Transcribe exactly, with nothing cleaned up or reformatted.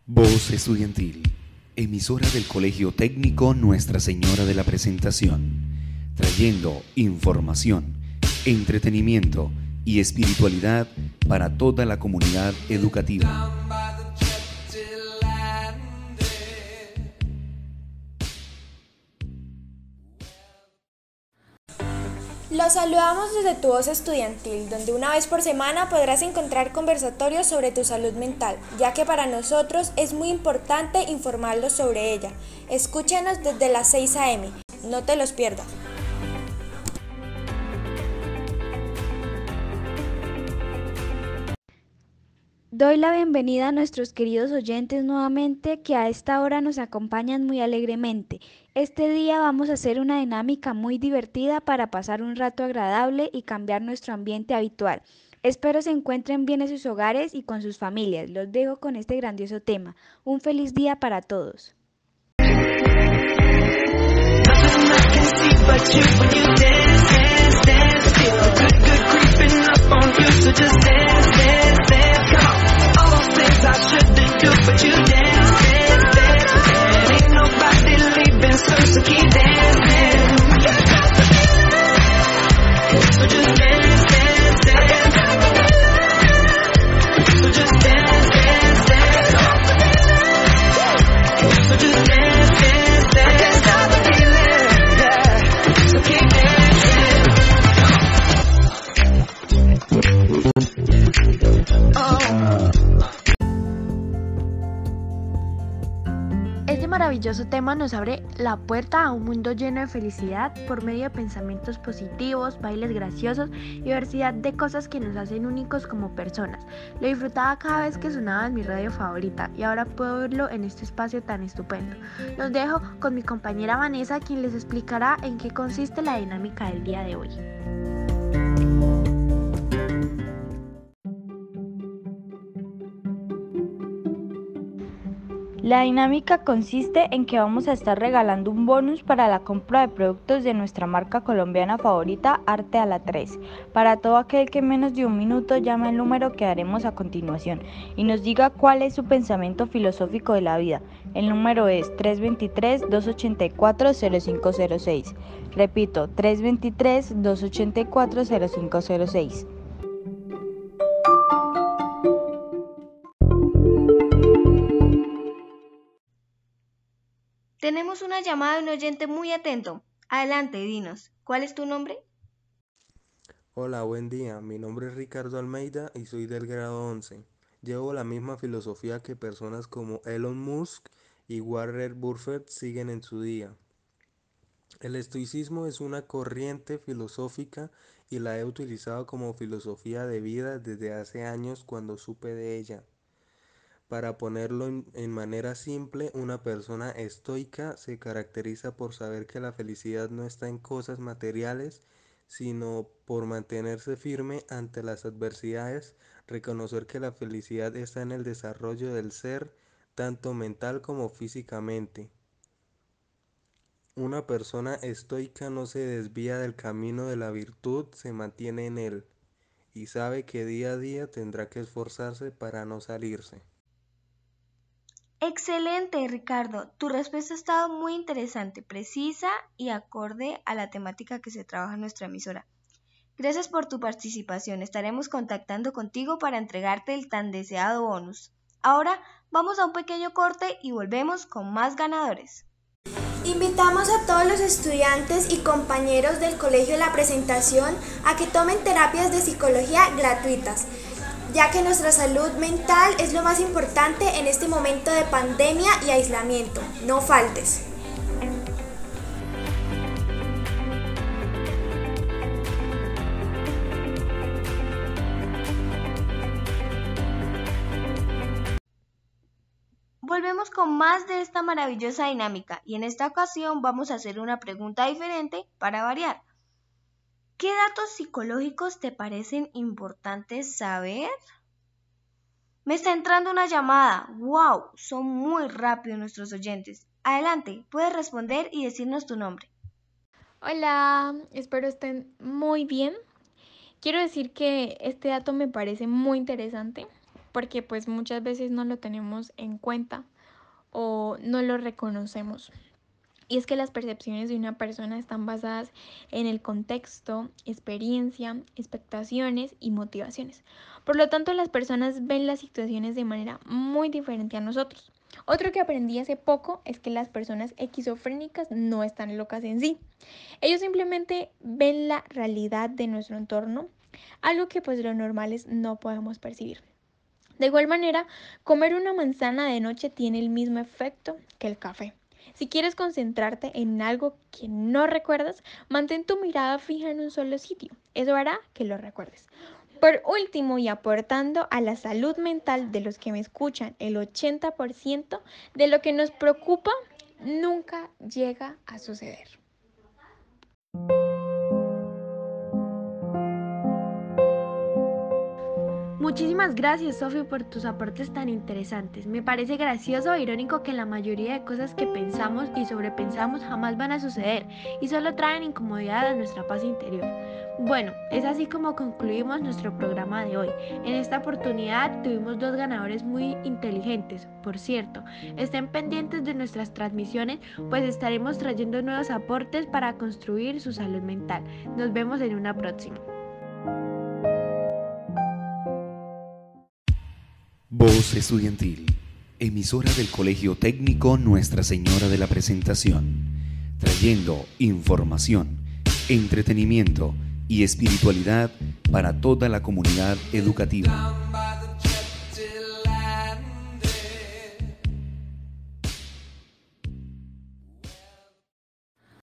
Voz Estudiantil, emisora del Colegio Técnico Nuestra Señora de la Presentación, trayendo información, entretenimiento y espiritualidad para toda la comunidad educativa. Los saludamos desde tu Voz Estudiantil, donde una vez por semana podrás encontrar conversatorios sobre tu salud mental, ya que para nosotros es muy importante informarlos sobre ella. Escúchanos desde las seis a eme, no te los pierdas. Doy la bienvenida a nuestros queridos oyentes nuevamente que a esta hora nos acompañan muy alegremente. Este día vamos a hacer una dinámica muy divertida para pasar un rato agradable y cambiar nuestro ambiente habitual. Espero se encuentren bien en sus hogares y con sus familias. Los dejo con este grandioso tema. Un feliz día para todos. I shouldn't do, but you dance, dance, dance. Ain't nobody leaving, so, so keep dancing. So just dance, dance, dance. So just dance, dance, dance. So just dance, dance, dance. I can't stop the feeling, yeah. So keep dancing. Oh. Este maravilloso tema nos abre la puerta a un mundo lleno de felicidad por medio de pensamientos positivos, bailes graciosos y diversidad de cosas que nos hacen únicos como personas. Lo disfrutaba cada vez que sonaba en mi radio favorita y ahora puedo verlo en este espacio tan estupendo. Los dejo con mi compañera Vanessa, quien les explicará en qué consiste la dinámica del día de hoy. La dinámica consiste en que vamos a estar regalando un bonus para la compra de productos de nuestra marca colombiana favorita, Arte a la tres, para todo aquel que en menos de un minuto llame el número que daremos a continuación y nos diga cuál es su pensamiento filosófico de la vida. El número es tres dos tres, dos ocho cuatro, cero cinco cero seis. Repito, tres dos tres, dos ocho cuatro, cero cinco cero seis. Tenemos una llamada de un oyente muy atento. Adelante, dinos, ¿cuál es tu nombre? Hola, buen día. Mi nombre es Ricardo Almeida y soy del grado once. Llevo la misma filosofía que personas como Elon Musk y Warren Buffett siguen en su día. El estoicismo es una corriente filosófica y la he utilizado como filosofía de vida desde hace años cuando supe de ella. Para ponerlo en, en manera simple, una persona estoica se caracteriza por saber que la felicidad no está en cosas materiales, sino por mantenerse firme ante las adversidades, reconocer que la felicidad está en el desarrollo del ser, tanto mental como físicamente. Una persona estoica no se desvía del camino de la virtud, se mantiene en él, y sabe que día a día tendrá que esforzarse para no salirse. Excelente, Ricardo. Tu respuesta ha estado muy interesante, precisa y acorde a la temática que se trabaja en nuestra emisora. Gracias por tu participación. Estaremos contactando contigo para entregarte el tan deseado bonus. Ahora vamos a un pequeño corte y volvemos con más ganadores. Invitamos a todos los estudiantes y compañeros del Colegio La Presentación a que tomen terapias de psicología gratuitas, ya que nuestra salud mental es lo más importante en este momento de pandemia y aislamiento. No faltes. Volvemos con más de esta maravillosa dinámica y en esta ocasión vamos a hacer una pregunta diferente para variar. ¿Qué datos psicológicos te parecen importantes saber? Me está entrando una llamada. ¡Wow! Son muy rápidos nuestros oyentes. Adelante, puedes responder y decirnos tu nombre. Hola, espero estén muy bien. Quiero decir que este dato me parece muy interesante porque pues muchas veces no lo tenemos en cuenta o no lo reconocemos. Y es que las percepciones de una persona están basadas en el contexto, experiencia, expectaciones y motivaciones. Por lo tanto, las personas ven las situaciones de manera muy diferente a nosotros. Otro que aprendí hace poco es que las personas esquizofrénicas no están locas en sí. Ellos simplemente ven la realidad de nuestro entorno, algo que pues los normales no podemos percibir. De igual manera, comer una manzana de noche tiene el mismo efecto que el café. Si quieres concentrarte en algo que no recuerdas, mantén tu mirada fija en un solo sitio. Eso hará que lo recuerdes. Por último, y aportando a la salud mental de los que me escuchan, el ochenta por ciento de lo que nos preocupa nunca llega a suceder. Muchísimas gracias, Sofi, por tus aportes tan interesantes. Me parece gracioso e irónico que la mayoría de cosas que pensamos y sobrepensamos jamás van a suceder y solo traen incomodidad a nuestra paz interior. Bueno, es así como concluimos nuestro programa de hoy. En esta oportunidad tuvimos dos ganadores muy inteligentes. Por cierto, estén pendientes de nuestras transmisiones, pues estaremos trayendo nuevos aportes para construir su salud mental. Nos vemos en una próxima. Voz Estudiantil, emisora del Colegio Técnico Nuestra Señora de la Presentación, trayendo información, entretenimiento y espiritualidad para toda la comunidad educativa.